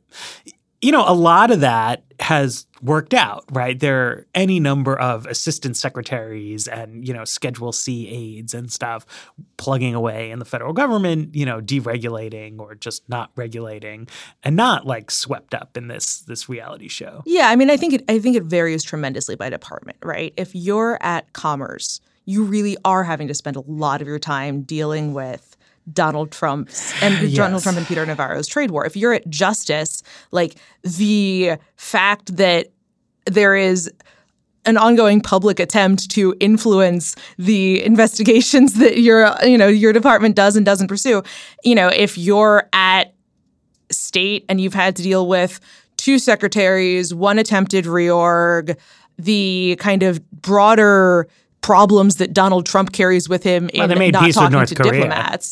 Speaker 5: a lot of that has worked out, right? There are any number of assistant secretaries and, Schedule C aides and stuff plugging away in the federal government, deregulating or just not regulating and not swept up in this reality show.
Speaker 3: Yeah, I mean, I think it varies tremendously by department, right? If you're at Commerce, you really are having to spend a lot of your time dealing with Donald Trump and Peter Navarro's trade war. If you're at Justice, the fact that there is an ongoing public attempt to influence the investigations that your department does and doesn't pursue. If you're at State and you've had to deal with 2 secretaries, 1 attempted reorg, the kind of broader problems that Donald Trump carries with him in not talking to diplomats.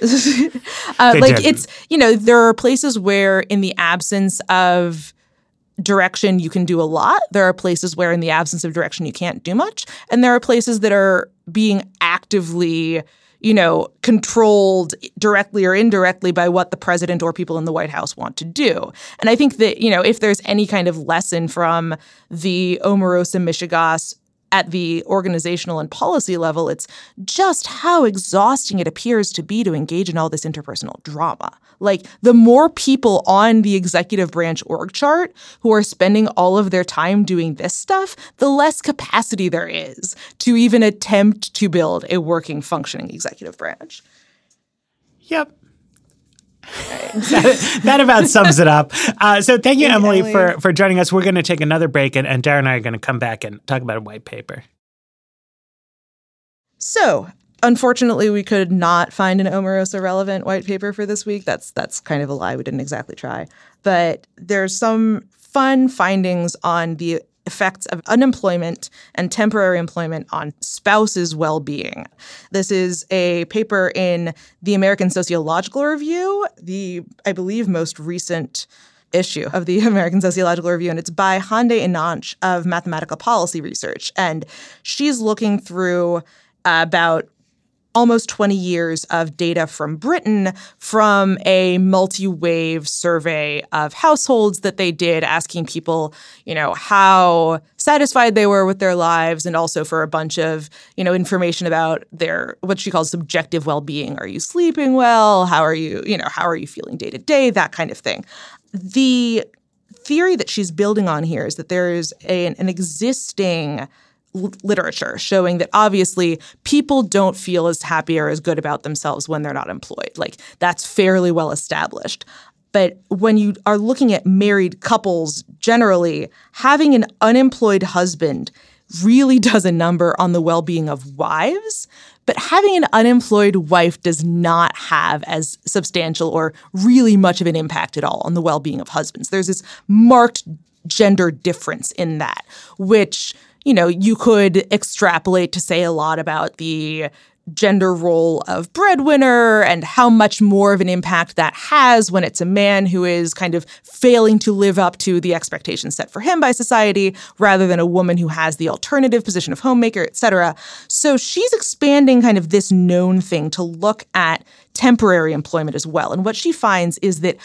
Speaker 3: There are places where in the absence of direction you can do a lot. There are places where in the absence of direction you can't do much. And there are places that are being actively controlled directly or indirectly by what the president or people in the White House want to do. And I think that, if there's any kind of lesson from the Omarosa Michigas at the organizational and policy level, it's just how exhausting it appears to be to engage in all this interpersonal drama. Like, the more people on the executive branch org chart who are spending all of their time doing this stuff, the less capacity there is to even attempt to build a working, functioning executive branch.
Speaker 5: Yep. That about sums it up. So thank you, Emily, for joining us. We're going to take another break, and Dara and I are going to come back and talk about a white paper.
Speaker 3: So, unfortunately, we could not find an Omarosa relevant white paper for this week. That's kind of a lie. We didn't exactly try. But there's some fun findings on the effects of unemployment and temporary employment on spouses' well-being. This is a paper in the American Sociological Review, the, I believe, most recent issue of the American Sociological Review, and it's by Hande Inanch of Mathematical Policy Research. And she's looking through about almost 20 years of data from Britain from a multi-wave survey of households that they did, asking people, how satisfied they were with their lives, and also for a bunch of, information about their, what she calls subjective well-being. Are you sleeping well? How are you feeling day to day? That kind of thing. The theory that she's building on here is that there is an existing literature showing that obviously people don't feel as happy or as good about themselves when they're not employed. Like, that's fairly well established. But when you are looking at married couples generally, having an unemployed husband really does a number on the well-being of wives, but having an unemployed wife does not have as substantial or really much of an impact at all on the well-being of husbands. There's this marked gender difference in that, which you could extrapolate to say a lot about the gender role of breadwinner and how much more of an impact that has when it's a man who is kind of failing to live up to the expectations set for him by society, rather than a woman who has the alternative position of homemaker, et cetera. So she's expanding kind of this known thing to look at temporary employment as well. And what she finds is that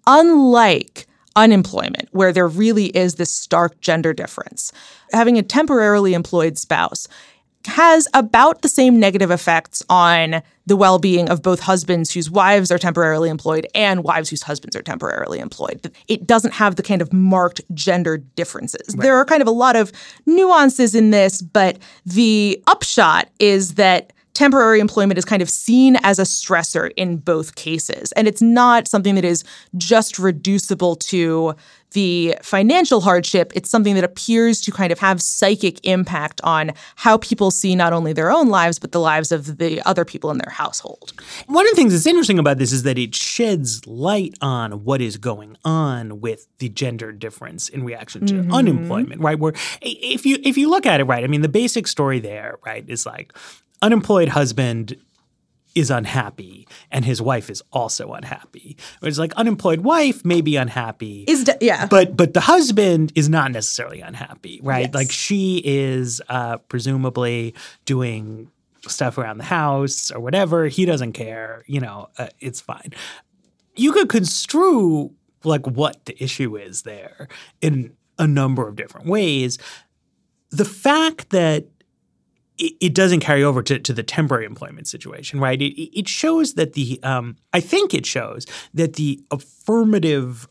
Speaker 3: unlike unemployment, where there really is this stark gender difference, having a temporarily employed spouse has about the same negative effects on the well-being of both husbands whose wives are temporarily employed and wives whose husbands are temporarily employed. It doesn't have the kind of marked gender differences. Right. There are kind of a lot of nuances in this, but the upshot is that temporary employment is kind of seen as a stressor in both cases. And it's not something that is just reducible to the financial hardship. It's something that appears to kind of have psychic impact on how people see not only their own lives, but the lives of the other people in their household.
Speaker 5: One of the things that's interesting about this is that it sheds light on what is going on with the gender difference in reaction to unemployment, right? Where if you look at it, right, I mean, the basic story there, right, is like, unemployed husband is unhappy and his wife is also unhappy. It's like unemployed wife may be unhappy. But the husband is not necessarily unhappy, right? Yes. Like she is presumably doing stuff around the house or whatever. He doesn't care. It's fine. You could construe like what the issue is there in a number of different ways. The fact that it doesn't carry over to the temporary employment situation, right? It shows that I think it shows that the affirmative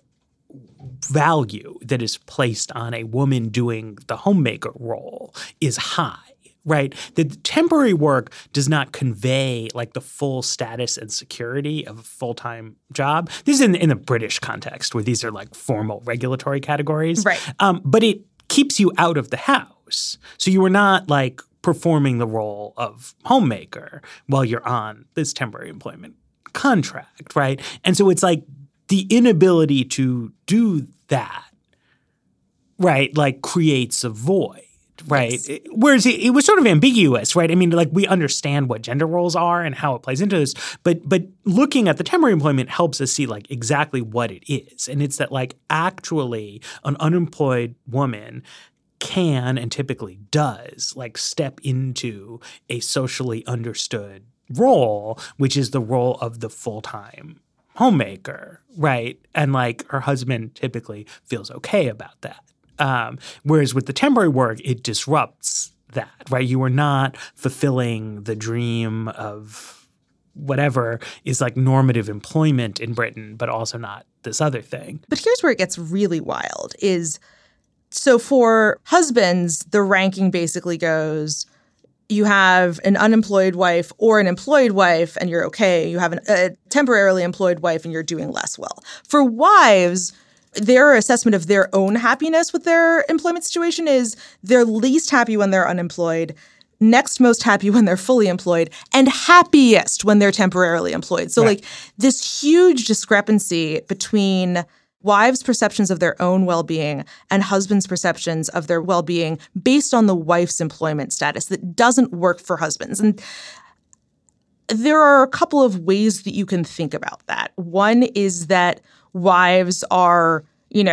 Speaker 5: value that is placed on a woman doing the homemaker role is high, right? That temporary work does not convey like the full status and security of a full-time job. This is in the British context where these are like formal regulatory categories.
Speaker 3: Right.
Speaker 5: But it keeps you out of the house. So you are not like performing the role of homemaker while you're on this temporary employment contract, right? And so it's like the inability to do that, right, like creates a void, right? Yes. Whereas it was sort of ambiguous, right? I mean, like we understand what gender roles are and how it plays into this, but looking at the temporary employment helps us see like exactly what it is. And it's that like actually an unemployed woman can and typically does like step into a socially understood role, which is the role of the full-time homemaker, right? And like her husband typically feels okay about that. Whereas with the temporary work, it disrupts that, right? You are not fulfilling the dream of whatever is like normative employment in Britain, but also not this other thing.
Speaker 3: But here's where it gets really wild is, so for husbands, the ranking basically goes, you have an unemployed wife or an employed wife and you're okay. You have a temporarily employed wife and you're doing less well. For wives, their assessment of their own happiness with their employment situation is they're least happy when they're unemployed, next most happy when they're fully employed, and happiest when they're temporarily employed. So like this huge discrepancy between wives' perceptions of their own well-being and husbands' perceptions of their well-being based on the wife's employment status that doesn't work for husbands. And there are a couple of ways that you can think about that. One is that wives are,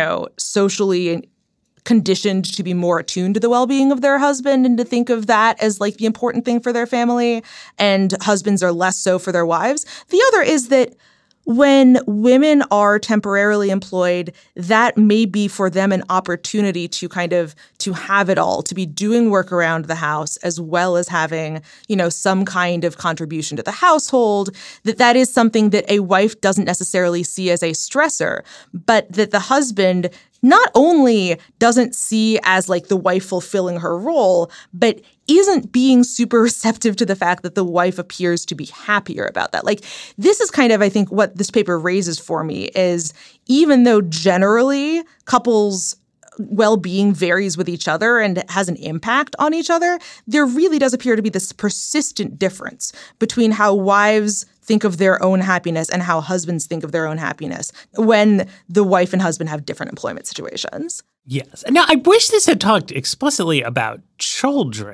Speaker 3: socially conditioned to be more attuned to the well-being of their husband and to think of that as like the important thing for their family, and husbands are less so for their wives. The other is that when women are temporarily employed, that may be for them an opportunity to to have it all, to be doing work around the house as well as having, some kind of contribution to the household, that is something that a wife doesn't necessarily see as a stressor, but that the husband not only doesn't see as like the wife fulfilling her role, but isn't being super receptive to the fact that the wife appears to be happier about that. Like, this is kind of, I think, what this paper raises for me is, even though generally couples' well-being varies with each other and has an impact on each other, there really does appear to be this persistent difference between how wives think of their own happiness and how husbands think of their own happiness when the wife and husband have different employment situations.
Speaker 5: Yes. Now, I wish this had talked explicitly about children,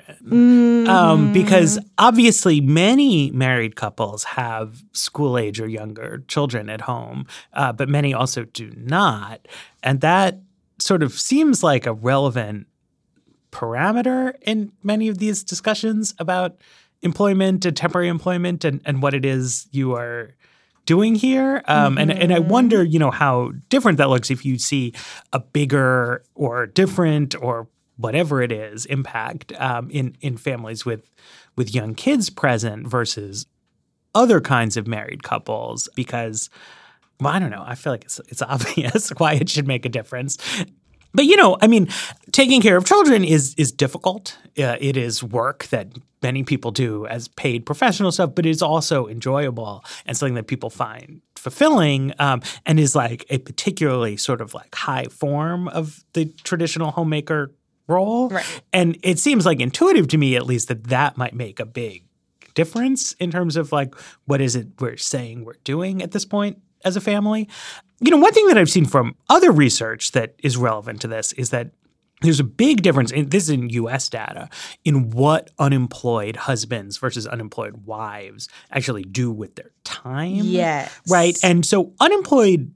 Speaker 5: because obviously many married couples have school-age or younger children at home, but many also do not. And that sort of seems like a relevant parameter in many of these discussions about employment and temporary employment and what it is you are doing here. And I wonder, how different that looks if you see a bigger or different or whatever it is impact in families with young kids present versus other kinds of married couples. Because, well, I don't know. I feel like it's obvious why it should make a difference. But, taking care of children is difficult. It is work that many people do as paid professional stuff, but it's also enjoyable and something that people find fulfilling, and is like a particularly sort of like high form of the traditional homemaker role. Right. And it seems like intuitive to me, at least, that might make a big difference in terms of like, what is it we're saying we're doing at this point as a family. One thing that I've seen from other research that is relevant to this is that there's a big difference, this is in U.S. data, in what unemployed husbands versus unemployed wives actually do with their time.
Speaker 3: Yes.
Speaker 5: Right? And so unemployed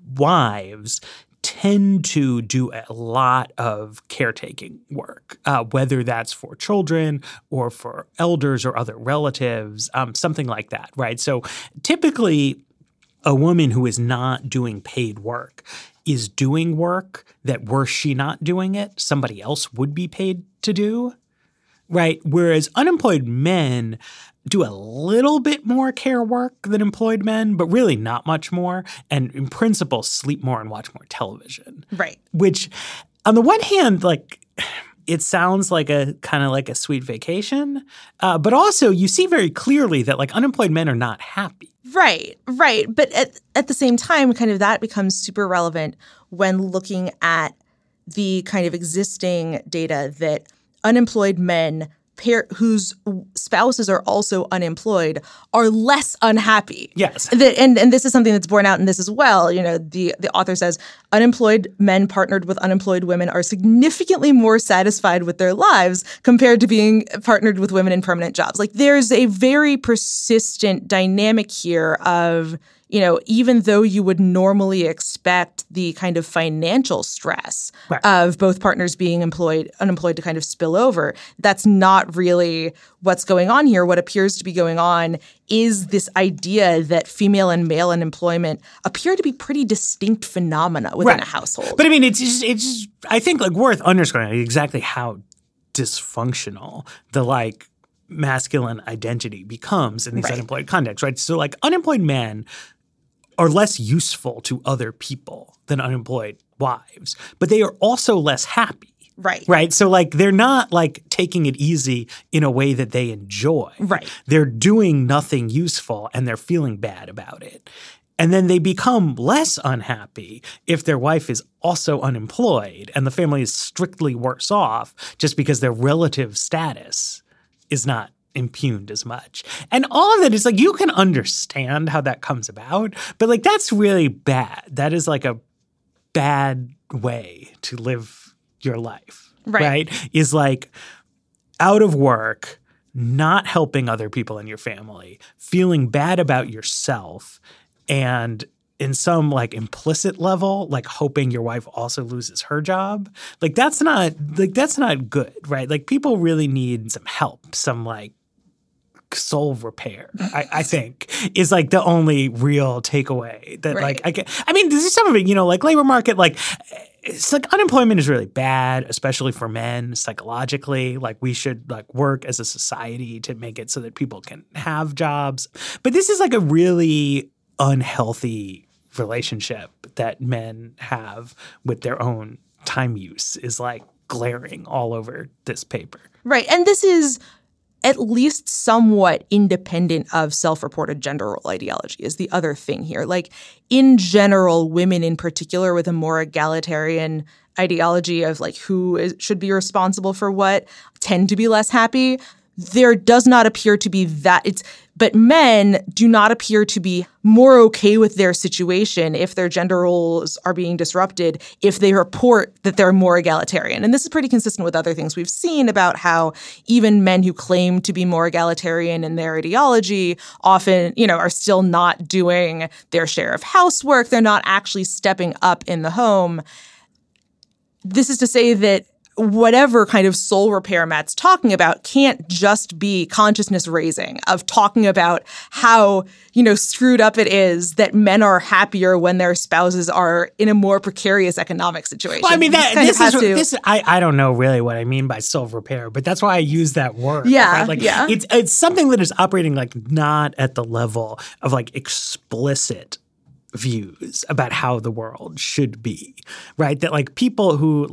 Speaker 5: wives tend to do a lot of caretaking work, whether that's for children or for elders or other relatives, something like that, right? So typically, a woman who is not doing paid work is doing work that, were she not doing it, somebody else would be paid to do, right? Whereas unemployed men do a little bit more care work than employed men, but really not much more, and in principle sleep more and watch more television.
Speaker 3: Right.
Speaker 5: Which, on the one hand, like, it sounds like a kind of like a sweet vacation, but also you see very clearly that like unemployed men are not happy.
Speaker 3: Right. But at the same time, kind of that becomes super relevant when looking at the kind of existing data that unemployed men whose spouses are also unemployed are less unhappy.
Speaker 5: Yes.
Speaker 3: And this is something that's borne out in this as well. The author says unemployed men partnered with unemployed women are significantly more satisfied with their lives compared to being partnered with women in permanent jobs. Like, there's a very persistent dynamic here of, even though you would normally expect the kind of financial stress of both partners being unemployed to kind of spill over, that's not really what's going on here. What appears to be going on is this idea that female and male unemployment appear to be pretty distinct phenomena within a household.
Speaker 5: But I mean, it's just I think worth underscoring exactly how dysfunctional the masculine identity becomes in these unemployed contexts, right? So unemployed men are less useful to other people than unemployed wives, but they are also less happy. Right. So they're not taking it easy in a way that they enjoy.
Speaker 3: Right.
Speaker 5: They're doing nothing useful and they're feeling bad about it. And then they become less unhappy if their wife is also unemployed and the family is strictly worse off just because their relative status is not impugned as much. And all of that is you can understand how that comes about, but that's really bad. That is a bad way to live your life, right? Is out of work, not helping other people in your family, feeling bad about yourself, and in some implicit level, hoping your wife also loses her job. That's not good, right? People really need some help, some soul repair, I think, is the only real takeaway that this is some of it, labor market, it's unemployment is really bad, especially for men psychologically. We should work as a society to make it so that people can have jobs. But this is a really unhealthy relationship that men have with their own time use is glaring all over this paper.
Speaker 3: Right. And this is at least somewhat independent of self-reported gender role ideology is the other thing here. In general, women in particular with a more egalitarian ideology of who should be responsible for what tend to be less happy. There does not appear to be but men do not appear to be more okay with their situation if their gender roles are being disrupted, if they report that they're more egalitarian. And this is pretty consistent with other things we've seen about how even men who claim to be more egalitarian in their ideology often, are still not doing their share of housework. They're not actually stepping up in the home. This is to say that whatever kind of soul repair Matt's talking about can't just be consciousness raising of talking about how, screwed up it is that men are happier when their spouses are in a more precarious economic situation.
Speaker 5: Well, I mean, I don't know really what I mean by soul repair, but that's why I use that word.
Speaker 3: Yeah,
Speaker 5: right?
Speaker 3: yeah.
Speaker 5: It's something that is operating not at the level of explicit views about how the world should be, right? That people who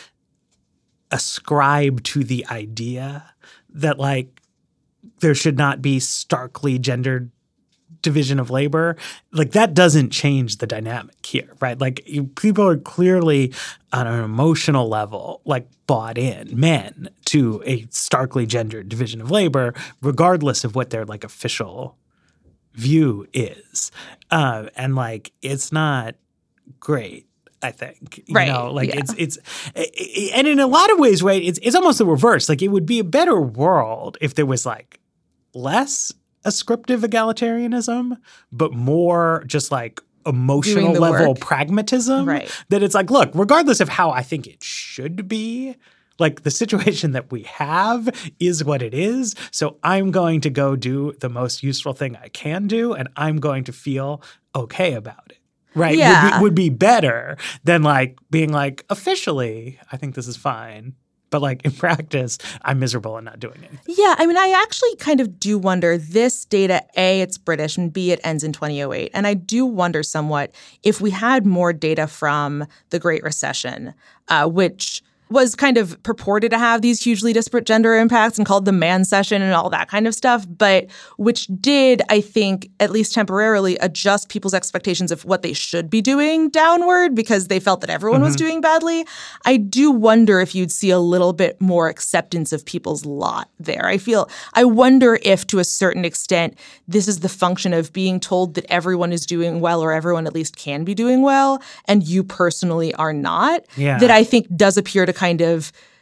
Speaker 5: ascribe to the idea that there should not be starkly gendered division of labor, that doesn't change the dynamic here, right? People are clearly on an emotional level bought in, men, to a starkly gendered division of labor, regardless of what their official view is. And it's not great. I think, it's and in a lot of ways, right, it's almost the reverse. It would be a better world if there was less ascriptive egalitarianism, but more just emotional level pragmatism.
Speaker 3: Right.
Speaker 5: That it's look, regardless of how I think it should be, the situation that we have is what it is. So I'm going to go do the most useful thing I can do, and I'm going to feel okay about it. Right.
Speaker 3: Yeah.
Speaker 5: Would be better than being officially, I think this is fine. But in practice, I'm miserable and not doing it.
Speaker 3: Yeah. I mean, I actually kind of do wonder this data, A, it's British, and B, it ends in 2008. And I do wonder somewhat if we had more data from the Great Recession, which was kind of purported to have these hugely disparate gender impacts and called the man session and all that kind of stuff, but which did, I think, at least temporarily adjust people's expectations of what they should be doing downward because they felt that everyone was doing badly. I do wonder if you'd see a little bit more acceptance of people's lot there. I wonder if to a certain extent, this is the function of being told that everyone is doing well or everyone at least can be doing well and you personally are not.
Speaker 5: Yeah.
Speaker 3: That I think does appear to kind of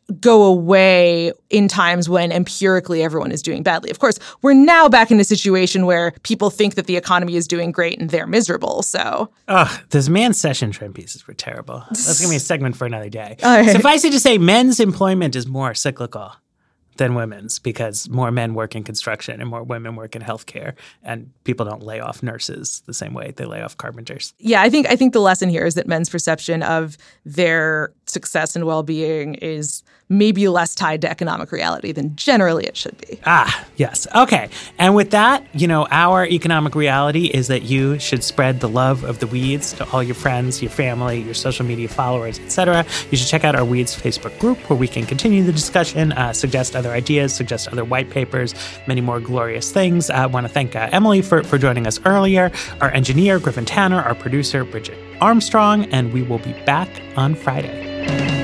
Speaker 3: go away in times when empirically everyone is doing badly. Of course, we're now back in a situation where people think that the economy is doing great and they're miserable. So,
Speaker 5: those man session trend pieces were terrible. That's going to be a segment for another day.
Speaker 3: Right.
Speaker 5: Suffice it to say, men's employment is more cyclical than women's because more men work in construction and more women work in healthcare, and people don't lay off nurses the same way they lay off carpenters.
Speaker 3: Yeah, I think the lesson here is that men's perception of their success and well-being is maybe less tied to economic reality than generally it should be.
Speaker 5: Yes. Okay. And with that, our economic reality is that you should spread the love of the Weeds to all your friends, your family, your social media followers, etc. You should check out our Weeds Facebook group where we can continue the discussion, suggest other ideas, suggest other white papers, many more glorious things. I want to thank Emily for joining us earlier, our engineer, Griffin Tanner, our producer, Bridget Armstrong, and we will be back on Friday.